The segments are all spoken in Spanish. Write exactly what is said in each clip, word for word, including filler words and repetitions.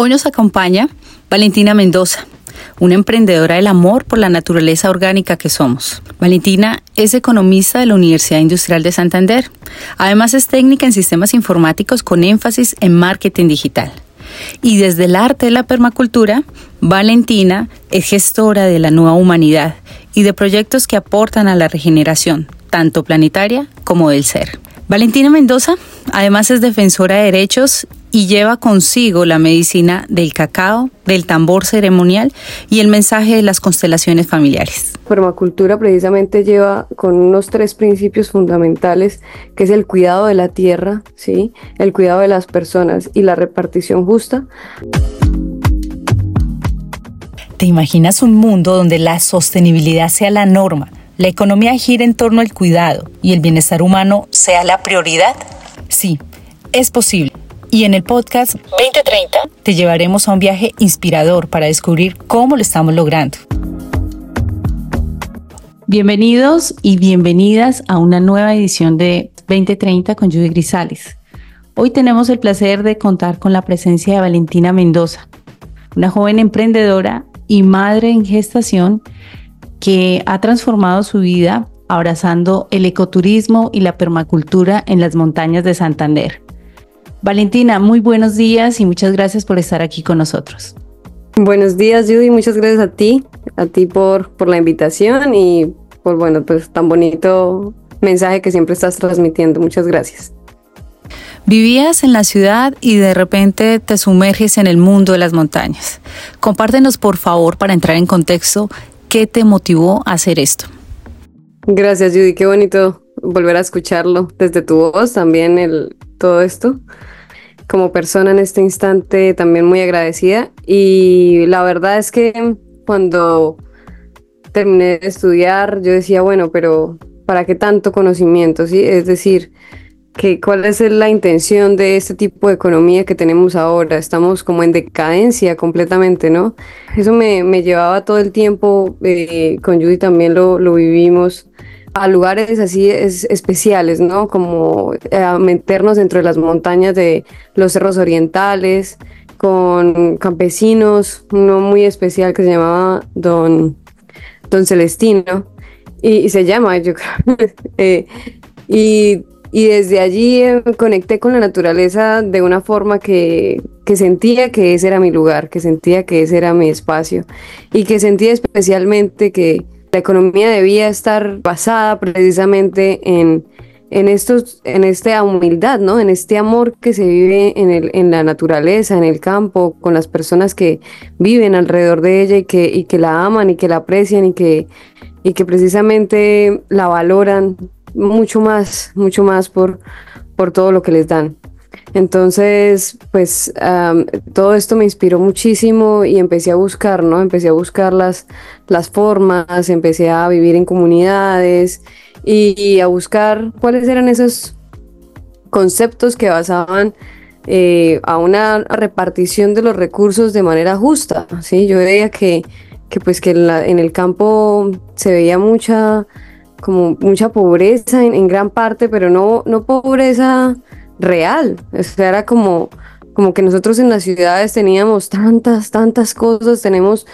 Hoy nos acompaña Valentina Mendoza, una emprendedora del amor por la naturaleza orgánica que somos. Valentina es economista de la Universidad Industrial de Santander. Además es técnica en sistemas informáticos con énfasis en marketing digital. Y desde el arte de la permacultura, Valentina es gestora de la nueva humanidad y de proyectos que aportan a la regeneración, tanto planetaria como del ser. Valentina Mendoza además es defensora de derechos y lleva consigo la medicina del cacao, del tambor ceremonial y el mensaje de las constelaciones familiares. Permacultura precisamente lleva con unos tres principios fundamentales, que es el cuidado de la tierra, ¿sí? El cuidado de las personas y la repartición justa. ¿Te imaginas un mundo donde la sostenibilidad sea la norma, la economía gira en torno al cuidado y el bienestar humano sea la prioridad? Sí, es posible. Y en el podcast veinte treinta te llevaremos a un viaje inspirador para descubrir cómo lo estamos logrando. Bienvenidos y bienvenidas a una nueva edición de veinte treinta con Judy Grisales. Hoy tenemos el placer de contar con la presencia de Valentina Mendoza, una joven emprendedora y madre en gestación que ha transformado su vida abrazando el ecoturismo y la permacultura en las montañas de Santander. Valentina, muy buenos días y muchas gracias por estar aquí con nosotros. Buenos días, Judy, muchas gracias a ti, a ti por, por la invitación y por, bueno, pues tan bonito mensaje que siempre estás transmitiendo. Muchas gracias. Vivías en la ciudad y de repente te sumerges en el mundo de las montañas. Compártenos, por favor, para entrar en contexto, ¿qué te motivó a hacer esto? Gracias, Judy, qué bonito volver a escucharlo desde tu voz, también el, todo esto. Como persona en este instante también muy agradecida, y la verdad es que cuando terminé de estudiar yo decía, bueno, pero ¿para qué tanto conocimiento? ¿Sí? Es decir, que ¿cuál es la intención de este tipo de economía que tenemos ahora? Estamos como en decadencia completamente, ¿no? Eso me, me llevaba todo el tiempo, eh, con Judy también lo, lo vivimos, a lugares así es, especiales, ¿no? Como a meternos dentro de las montañas de los cerros orientales, con campesinos, uno muy especial que se llamaba Don, Don Celestino, y, y se llama, yo creo, eh, y, y desde allí eh, conecté con la naturaleza de una forma que, que sentía que ese era mi lugar, que sentía que ese era mi espacio, y que sentía especialmente que la economía debía estar basada precisamente en, en, estos, en esta humildad, ¿no? En este amor que se vive en, el, en la naturaleza, en el campo, con las personas que viven alrededor de ella y que, y que la aman y que la aprecian y que, y que precisamente la valoran mucho más, mucho más por, por todo lo que les dan. Entonces, pues um, todo esto me inspiró muchísimo y empecé a buscar, ¿no? Empecé a buscar las, las formas, empecé a vivir en comunidades y, y a buscar cuáles eran esos conceptos que basaban eh, a una repartición de los recursos de manera justa, ¿sí? Yo veía que, que, pues, que en, la, en el campo se veía mucha, como mucha pobreza en, en gran parte, pero no, no pobreza real. O sea, era como, como que nosotros en las ciudades teníamos tantas, tantas cosas, tenemos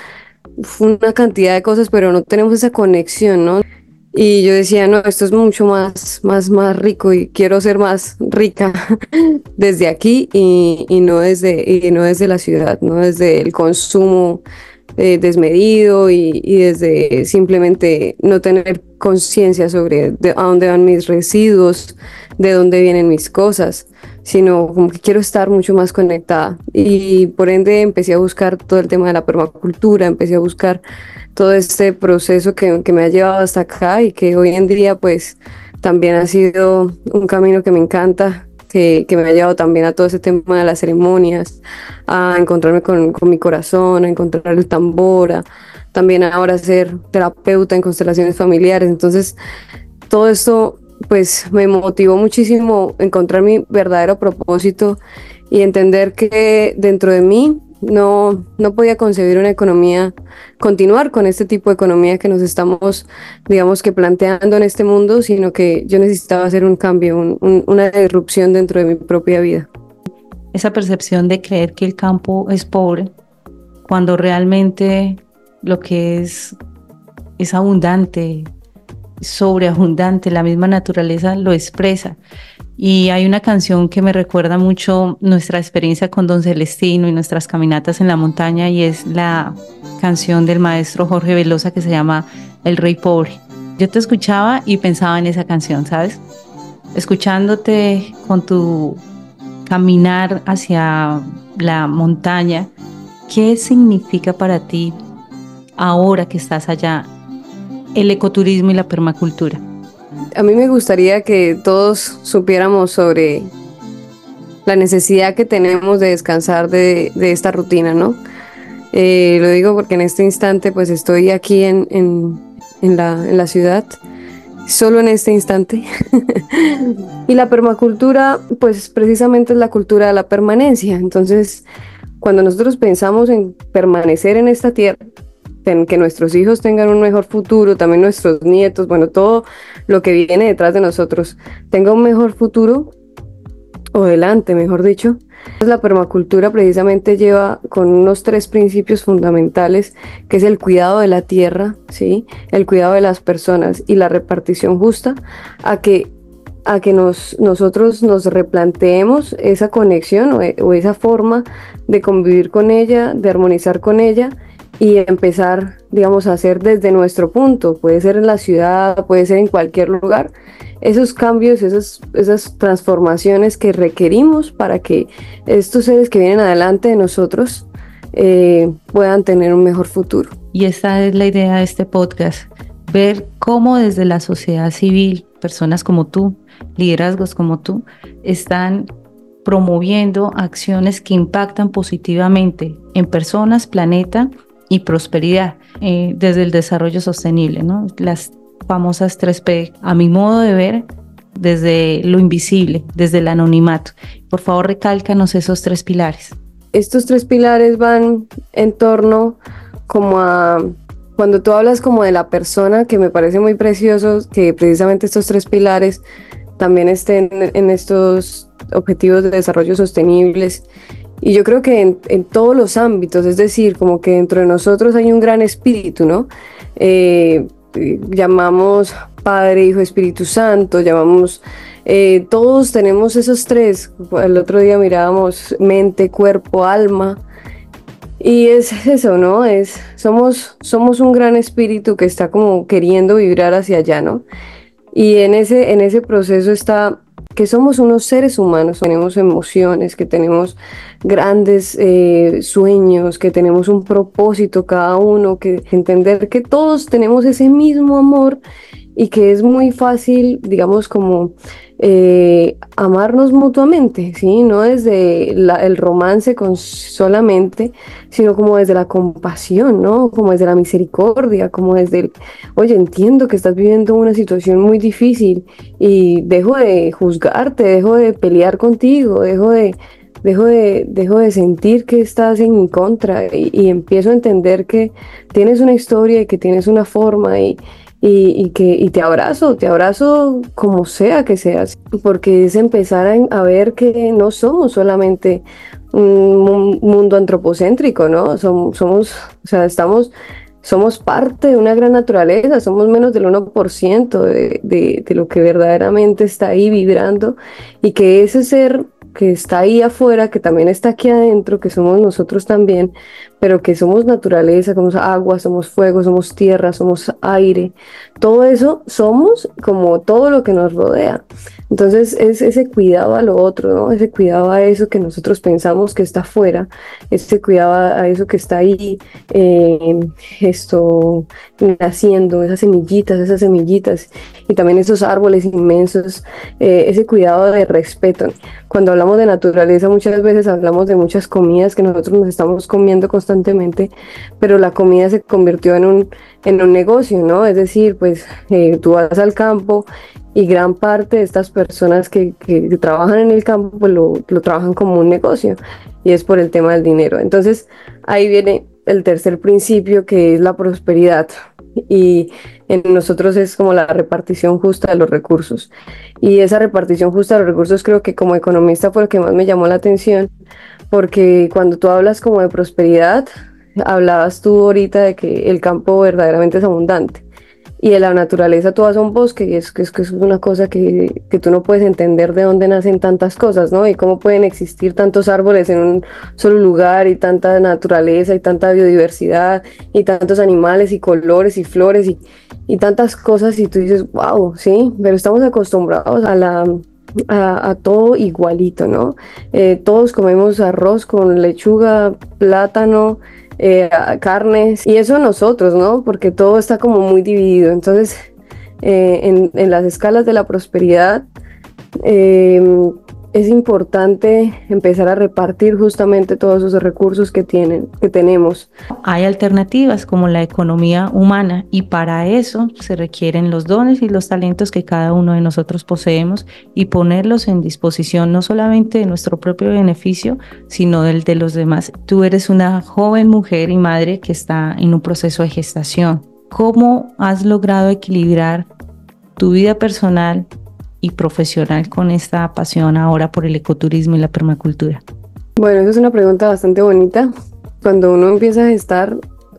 una cantidad de cosas, pero no tenemos esa conexión, ¿no? Y yo decía, no, esto es mucho más, más, más rico y quiero ser más rica desde aquí y, y, no desde, y no desde la ciudad, no desde el consumo eh, desmedido y, y desde simplemente no tener conciencia sobre de, a dónde van mis residuos, de dónde vienen mis cosas, sino como que quiero estar mucho más conectada. Y por ende empecé a buscar todo el tema de la permacultura, empecé a buscar todo este proceso que, que me ha llevado hasta acá y que hoy en día pues también ha sido un camino que me encanta, que, que me ha llevado también a todo ese tema de las ceremonias, a encontrarme con, con mi corazón, a encontrar el tambor, a, también ahora ser terapeuta en constelaciones familiares. Entonces todo esto pues me motivó muchísimo encontrar mi verdadero propósito y entender que dentro de mí no, no podía concebir una economía, continuar con este tipo de economía que nos estamos, digamos que planteando en este mundo, sino que yo necesitaba hacer un cambio, un, un, una disrupción dentro de mi propia vida. esa percepción de creer que el campo es pobre, cuando realmente lo que es es abundante, sobreabundante, la misma naturaleza lo expresa. Y hay una canción que me recuerda mucho nuestra experiencia con Don Celestino y nuestras caminatas en la montaña, y es la canción del maestro Jorge Velosa que se llama El Rey Pobre. Yo te escuchaba y pensaba en esa canción, ¿sabes? Escuchándote con tu caminar hacia la montaña, ¿qué significa para ti ahora que estás allá el ecoturismo y la permacultura? A mí me gustaría que todos supiéramos sobre la necesidad que tenemos de descansar de, de esta rutina, ¿no? Eh, lo digo porque en este instante pues estoy aquí en, en, en, la, en la ciudad, solo en este instante. Y la permacultura pues precisamente es la cultura de la permanencia. Entonces, cuando nosotros pensamos en permanecer en esta tierra, en que nuestros hijos tengan un mejor futuro, también nuestros nietos, bueno, todo lo que viene detrás de nosotros tenga un mejor futuro, o delante, mejor dicho. La permacultura precisamente lleva con unos tres principios fundamentales, que es el cuidado de la tierra, ¿sí? El cuidado de las personas y la repartición justa, a que a que nos, nosotros nos replanteemos esa conexión o, o esa forma de convivir con ella, de armonizar con ella, y empezar, digamos, a hacer desde nuestro punto, puede ser en la ciudad, puede ser en cualquier lugar, esos cambios, esas, esas transformaciones que requerimos para que estos seres que vienen adelante de nosotros eh, puedan tener un mejor futuro. Y esta es la idea de este podcast, ver cómo desde la sociedad civil, personas como tú, liderazgos como tú, están promoviendo acciones que impactan positivamente en personas, planeta y prosperidad, eh, desde el desarrollo sostenible, ¿no? Las famosas tres P, a mi modo de ver, desde lo invisible, desde el anonimato. Por favor, recálcanos esos tres pilares. Estos tres pilares van en torno como a, cuando tú hablas como de la persona, que me parece muy precioso que precisamente estos tres pilares también estén en estos objetivos de desarrollo sostenibles. Y yo creo que en, en todos los ámbitos, es decir, como que dentro de nosotros hay un gran espíritu, ¿no? Eh, llamamos Padre, Hijo, Espíritu Santo, llamamos, eh, todos tenemos esos tres. El otro día mirábamos mente, cuerpo, alma. Y es eso, ¿no? Es, somos, somos un gran espíritu que está como queriendo vibrar hacia allá, ¿no? Y en ese, en ese proceso está que somos unos seres humanos, tenemos emociones, que tenemos grandes eh, sueños, que tenemos un propósito cada uno, que entender que todos tenemos ese mismo amor y que es muy fácil, digamos, como eh, amarnos mutuamente, ¿sí? No desde la, el romance con solamente, sino como desde la compasión, ¿no? Como desde la misericordia, como desde el, oye, entiendo que estás viviendo una situación muy difícil y dejo de juzgarte, dejo de pelear contigo, dejo de, dejo de, dejo de sentir que estás en mi contra y, y empiezo a entender que tienes una historia y que tienes una forma y Y, y que y te abrazo, te abrazo como sea que seas, porque es empezar a, a ver que no somos solamente un mundo antropocéntrico, ¿no? Somos, somos, o sea, estamos, somos parte de una gran naturaleza, somos menos del uno por ciento de, de, de lo que verdaderamente está ahí vibrando, y que ese ser que está ahí afuera, que también está aquí adentro, que somos nosotros también, pero que somos naturaleza, somos agua, somos fuego, somos tierra, somos aire, todo eso somos, como todo lo que nos rodea. Entonces es ese cuidado a lo otro, ¿no? Ese cuidado a eso que nosotros pensamos que está afuera, ese cuidado a eso que está ahí, eh, esto, naciendo, esas semillitas, esas semillitas, y también esos árboles inmensos, eh, ese cuidado de respeto. Cuando hablamos de naturaleza, muchas veces hablamos de muchas comidas que nosotros nos estamos comiendo constantemente, pero la comida se convirtió en un, en un negocio, ¿no? Es decir, pues eh, tú vas al campo y gran parte de estas personas que, que, que trabajan en el campo, pues lo, lo trabajan como un negocio, y es por el tema del dinero. Entonces ahí viene el tercer principio, que es la prosperidad. Y en nosotros es como la repartición justa de los recursos. Y esa repartición justa de los recursos, creo que como economista fue lo que más me llamó la atención, porque cuando tú hablas como de prosperidad, hablabas tú ahorita de que el campo verdaderamente es abundante. Y en la naturaleza tú vas a un bosque y es que es, que es una cosa que, que tú no puedes entender de dónde nacen tantas cosas, ¿no? Y cómo pueden existir tantos árboles en un solo lugar y tanta naturaleza y tanta biodiversidad y tantos animales y colores y flores y, y tantas cosas, y tú dices, wow, sí, pero estamos acostumbrados a la... A, a todo igualito, ¿no? Eh, todos comemos arroz con lechuga, plátano, eh, carnes, y eso nosotros, ¿no? Porque todo está como muy dividido. Entonces, eh, en, en las escalas de la prosperidad, eh, es importante empezar a repartir justamente todos esos recursos que tienen, que tenemos. Hay alternativas como la economía humana, y para eso se requieren los dones y los talentos que cada uno de nosotros poseemos, y ponerlos en disposición no solamente de nuestro propio beneficio, sino del de los demás. Tú eres una joven mujer y madre que está en un proceso de gestación. ¿Cómo has logrado equilibrar tu vida personal y profesional con esta pasión ahora por el ecoturismo y la permacultura? Bueno, esa es una pregunta bastante bonita. Cuando uno empieza a gestar,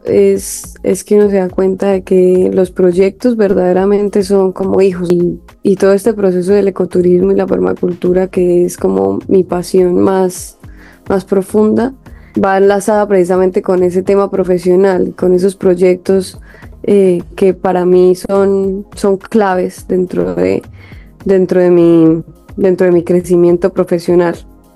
es, es que uno se da cuenta de que los proyectos verdaderamente son como hijos, y, y todo este proceso del ecoturismo y la permacultura, que es como mi pasión más, más profunda, va enlazada precisamente con ese tema profesional, con esos proyectos eh, que para mí son, son claves dentro de dentro de mi, dentro de mi crecimiento profesional.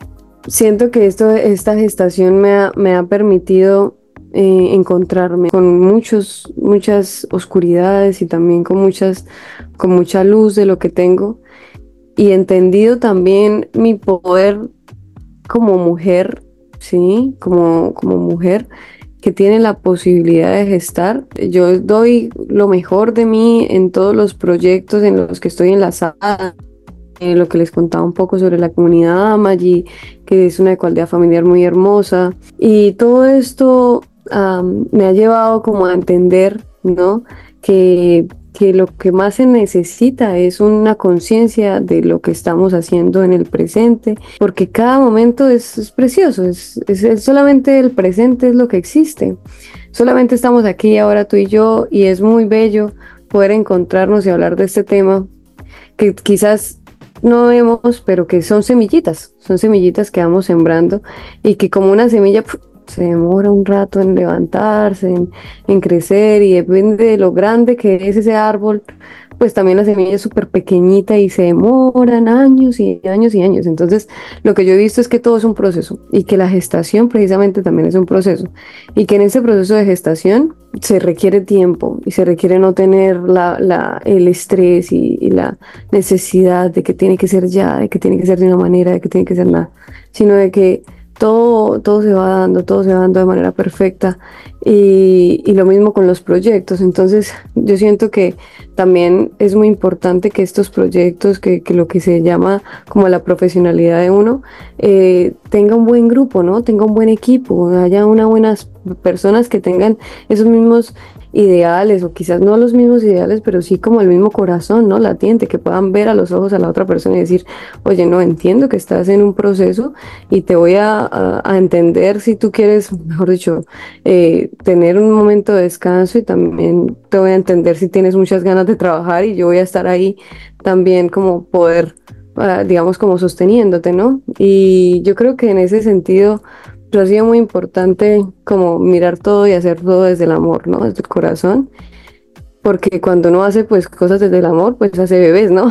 Siento que esto, esta gestación me ha, me ha permitido eh, encontrarme con muchos, muchas oscuridades y también con, muchas, con mucha luz de lo que tengo, y entendido también mi poder como mujer, ¿sí? Como, como mujer que tiene la posibilidad de gestar. Yo doy lo mejor de mí en todos los proyectos en los que estoy enlazada, en lo que les contaba un poco sobre la comunidad Amayi, que es una ecualdad familiar muy hermosa, y todo esto um, me ha llevado como a entender, ¿no? que que lo que más se necesita es una conciencia de lo que estamos haciendo en el presente, porque cada momento es, es precioso, es, es, es solamente el presente es lo que existe. Solamente estamos aquí ahora tú y yo, y es muy bello poder encontrarnos y hablar de este tema que quizás no vemos, pero que son semillitas, son semillitas que vamos sembrando, y que como una semilla se demora un rato en levantarse, en, en crecer, y depende de lo grande que es ese árbol, pues también la semilla es súper pequeñita y se demoran años y años y años. Entonces, lo que yo he visto es que todo es un proceso, y que la gestación precisamente también es un proceso, y que en ese proceso de gestación se requiere tiempo, y se requiere no tener la, la, el estrés y, y la necesidad de que tiene que ser ya, de que tiene que ser de una manera, de que tiene que ser nada, sino de que Todo, todo se va dando, todo se va dando de manera perfecta, y, y lo mismo con los proyectos. Entonces yo siento que también es muy importante que estos proyectos, que, que lo que se llama como la profesionalidad de uno, eh, tenga un buen grupo, ¿no? Tenga un buen equipo, haya unas buenas personas que tengan esos mismos ideales, o quizás no los mismos ideales, pero sí como el mismo corazón, ¿no? Latiente, que puedan ver a los ojos a la otra persona y decir, oye, no, entiendo que estás en un proceso, y te voy a, a, a entender si tú quieres, mejor dicho, eh, tener un momento de descanso, y también te voy a entender si tienes muchas ganas de trabajar, y yo voy a estar ahí también como poder, uh, digamos, como sosteniéndote, ¿no? Y yo creo que en ese sentido ha sido muy importante como mirar todo y hacer todo desde el amor, ¿no? Desde el corazón, porque cuando uno hace pues cosas desde el amor, pues hace bebés, ¿no?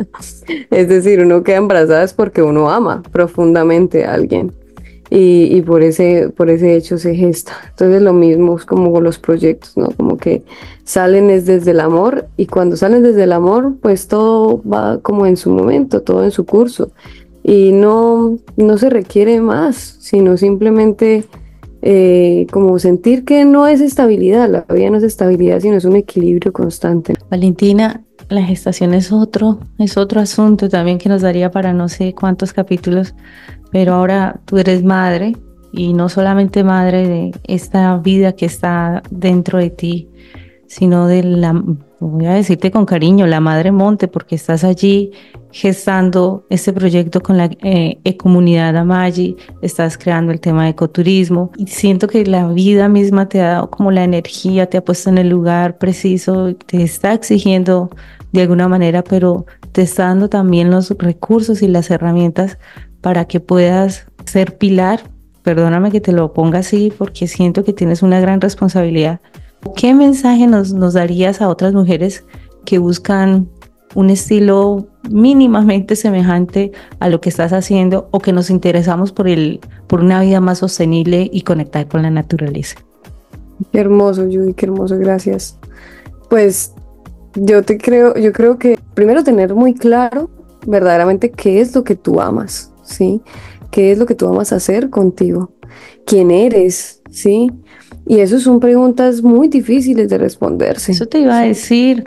Es decir, uno queda embarazada es porque uno ama profundamente a alguien, y, y por ese, por ese hecho se gesta. Entonces lo mismo es como con los proyectos, ¿no? Como que salen es desde el amor, y cuando salen desde el amor, pues todo va como en su momento, todo en su curso. Y no, no se requiere más, sino simplemente eh, como sentir que no es estabilidad, la vida no es estabilidad, sino es un equilibrio constante. Valentina, la gestación es otro, es otro asunto también que nos daría para no sé cuántos capítulos, pero ahora tú eres madre, y no solamente madre de esta vida que está dentro de ti, sino de la, voy a decirte con cariño, la Madre Monte, porque estás allí gestando este proyecto con la eh, Ecomunidad Amayi, estás creando el tema de ecoturismo y siento que la vida misma te ha dado como la energía, te ha puesto en el lugar preciso, te está exigiendo de alguna manera, pero te está dando también los recursos y las herramientas para que puedas ser pilar. Perdóname que te lo ponga así porque siento que tienes una gran responsabilidad. ¿Qué mensaje nos, nos darías a otras mujeres que buscan un estilo mínimamente semejante a lo que estás haciendo o que nos interesamos por, el, por una vida más sostenible y conectada con la naturaleza? Qué hermoso, Judy, qué hermoso, gracias. Pues yo te creo, yo creo que primero tener muy claro verdaderamente qué es lo que tú amas, ¿sí? ¿Qué es lo que tú amas hacer contigo? ¿Quién eres? ¿Sí? Y eso son preguntas muy difíciles de responderse. Eso te iba a decir.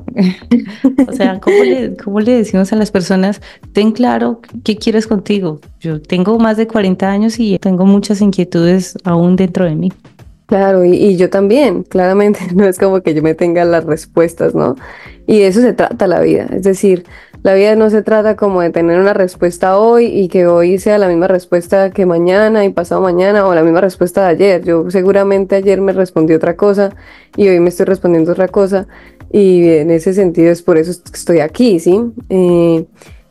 O sea, ¿cómo le, cómo le decimos a las personas? Ten claro qué quieres contigo. Yo tengo más de cuarenta años y tengo muchas inquietudes aún dentro de mí. Claro, y, y yo también, claramente, no es como que yo me tenga las respuestas, ¿no? Y de eso se trata la vida, es decir, la vida no se trata como de tener una respuesta hoy y que hoy sea la misma respuesta que mañana y pasado mañana o la misma respuesta de ayer. Yo seguramente ayer me respondí otra cosa y hoy me estoy respondiendo otra cosa y en ese sentido es por eso que estoy aquí, ¿sí? Eh,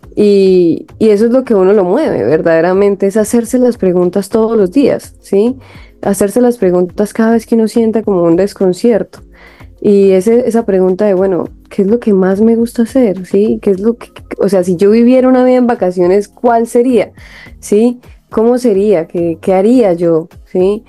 y, y eso es lo que uno lo mueve, verdaderamente, es hacerse las preguntas todos los días, ¿sí? Hacerse las preguntas cada vez que uno sienta como un desconcierto. Y ese, esa pregunta de, bueno, ¿qué es lo que más me gusta hacer? ¿Sí? ¿Qué es lo que, o sea, si yo viviera una vida en vacaciones, ¿cuál sería? ¿Sí? ¿Cómo sería? ¿Qué, qué haría yo? ¿Sí?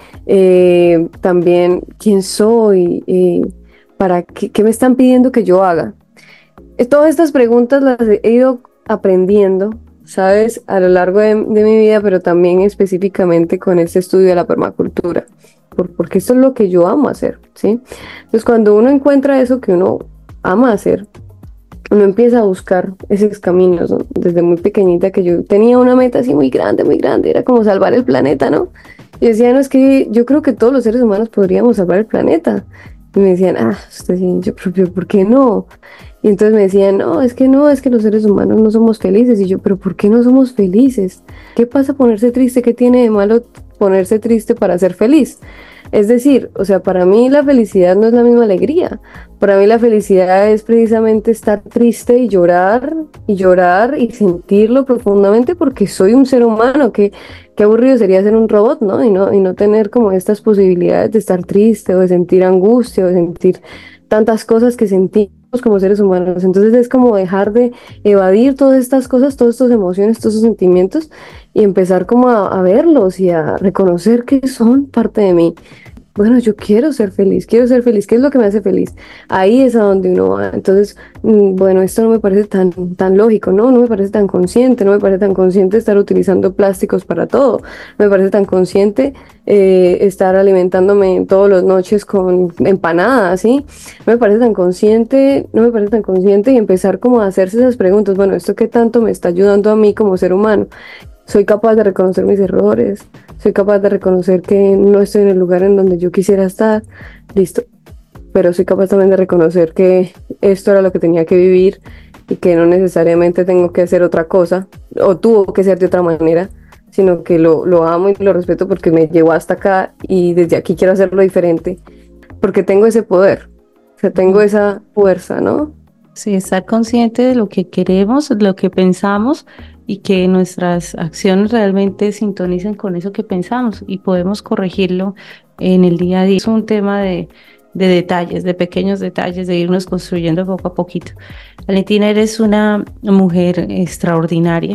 Eh, también, ¿quién soy? Eh, ¿para qué, qué me están pidiendo que yo haga? Eh, todas estas preguntas las he ido aprendiendo, ¿sabes? A lo largo de, de mi vida, pero también específicamente con este estudio de la permacultura. Porque esto es lo que yo amo hacer, ¿sí? Entonces, cuando uno encuentra eso que uno ama hacer, uno empieza a buscar esos caminos, ¿no? Desde muy pequeñita que yo tenía una meta así muy grande, muy grande, era como salvar el planeta, ¿no? Y decía, no, es que yo creo que todos los seres humanos podríamos salvar el planeta. Y me decían, ah, usted sí, yo propio, ¿por qué no? Y entonces me decían, no, es que no, es que los seres humanos no somos felices. Y yo, pero ¿por qué no somos felices? ¿Qué pasa ponerse triste? ¿Qué tiene de malo ponerse triste para ser feliz? Es decir, o sea, para mí la felicidad no es la misma alegría. Para mí la felicidad es precisamente estar triste y llorar, y llorar y sentirlo profundamente porque soy un ser humano. Qué, qué aburrido sería ser un robot, ¿no? Y no, y no tener como estas posibilidades de estar triste o de sentir angustia o de sentir tantas cosas que sentimos como seres humanos. Entonces es como dejar de evadir todas estas cosas, todas estas emociones, todos esos sentimientos y empezar como a, a verlos y a reconocer que son parte de mí. Bueno, yo quiero ser feliz, quiero ser feliz. ¿Qué es lo que me hace feliz? Ahí es a donde uno va. Entonces, bueno, esto no me parece tan, tan lógico, ¿no? No me parece tan consciente, no me parece tan consciente estar utilizando plásticos para todo. No me parece tan consciente eh, estar alimentándome todas las noches con empanadas, ¿sí? No me parece tan consciente, no me parece tan consciente y empezar como a hacerse esas preguntas. Bueno, ¿esto qué tanto me está ayudando a mí como ser humano? Soy capaz de reconocer mis errores, soy capaz de reconocer que no estoy en el lugar en donde yo quisiera estar, listo, pero soy capaz también de reconocer que esto era lo que tenía que vivir y que no necesariamente tengo que hacer otra cosa, o tuvo que ser de otra manera, sino que lo, lo amo y lo respeto porque me llevó hasta acá y desde aquí quiero hacerlo diferente, porque tengo ese poder, o sea, tengo esa fuerza, ¿no? Sí, estar consciente de lo que queremos, lo que pensamos y que nuestras acciones realmente sintonicen con eso que pensamos y podemos corregirlo en el día a día. Es un tema de, de detalles, de pequeños detalles, de irnos construyendo poco a poquito. Valentina, eres una mujer extraordinaria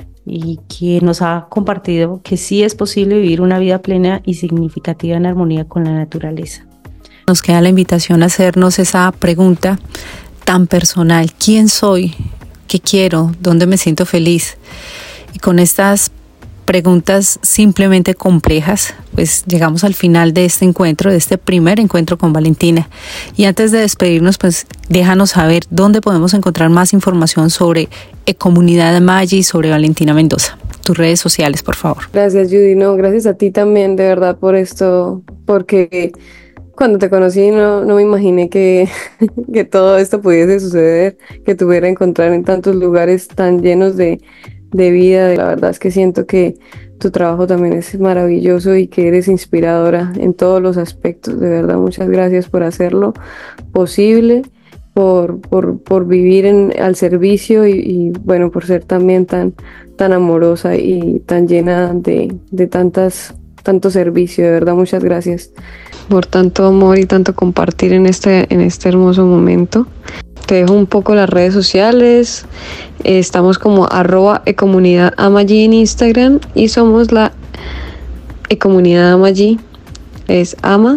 y que nos ha compartido que sí es posible vivir una vida plena y significativa en armonía con la naturaleza. Nos queda la invitación a hacernos esa pregunta tan personal: ¿quién soy? ¿Qué quiero? ¿Dónde me siento feliz? Y con estas preguntas simplemente complejas, pues llegamos al final de este encuentro, de este primer encuentro con Valentina. Y antes de despedirnos, pues déjanos saber dónde podemos encontrar más información sobre Ecomunidad Amayi y sobre Valentina Mendoza. tus redes sociales, por favor. Gracias, Judy. No, gracias a ti también, de verdad, por esto, porque cuando te conocí no, no me imaginé que, que todo esto pudiese suceder, que te hubiera encontrar en tantos lugares tan llenos de, de vida. La verdad es que siento que tu trabajo también es maravilloso y que eres inspiradora en todos los aspectos. De verdad, muchas gracias por hacerlo posible, por, por, por vivir en, al servicio y, y bueno, por ser también tan, tan amorosa y tan llena de, de tantas, tanto servicio. De verdad, muchas gracias por tanto amor y tanto compartir en este, en este hermoso momento. Te dejo un poco las redes sociales. Estamos como arroba ecomunidad amallí en Instagram y somos la ecomunidad amallí. Es ama,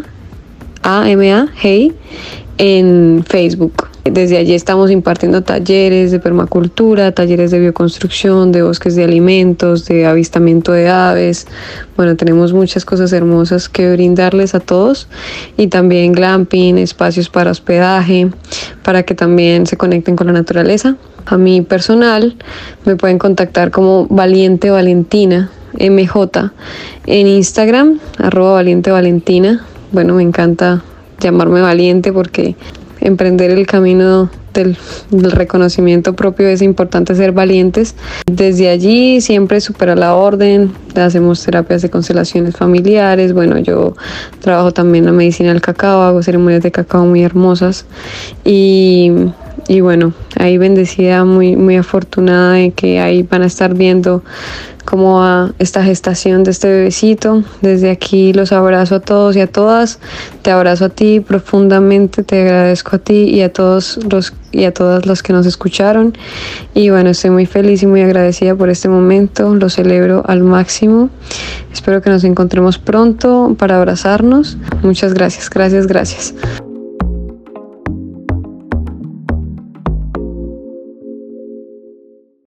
A M A, hey, en Facebook. Desde allí estamos impartiendo talleres de permacultura, talleres de bioconstrucción, de bosques de alimentos, de avistamiento de aves. Bueno, tenemos muchas cosas hermosas que brindarles a todos y también glamping, espacios para hospedaje, para que también se conecten con la naturaleza. A mí personal me pueden contactar como Valiente Valentina, M J, en Instagram, arroba Valiente Valentina. Bueno, me encanta llamarme valiente porque emprender el camino del, del reconocimiento propio es importante ser valientes. Desde allí siempre supera la orden, hacemos terapias de constelaciones familiares. Bueno, yo trabajo también la medicina del cacao, hago ceremonias de cacao muy hermosas y, y bueno, ahí bendecida, muy, muy afortunada de que ahí van a estar viendo cómo va esta gestación de este bebecito. Desde aquí los abrazo a todos y a todas. Te abrazo a ti profundamente, te agradezco a ti y a todos los y a todas las que nos escucharon. Y bueno, estoy muy feliz y muy agradecida por este momento. Lo celebro al máximo. Espero que nos encontremos pronto para abrazarnos. Muchas gracias, gracias, gracias.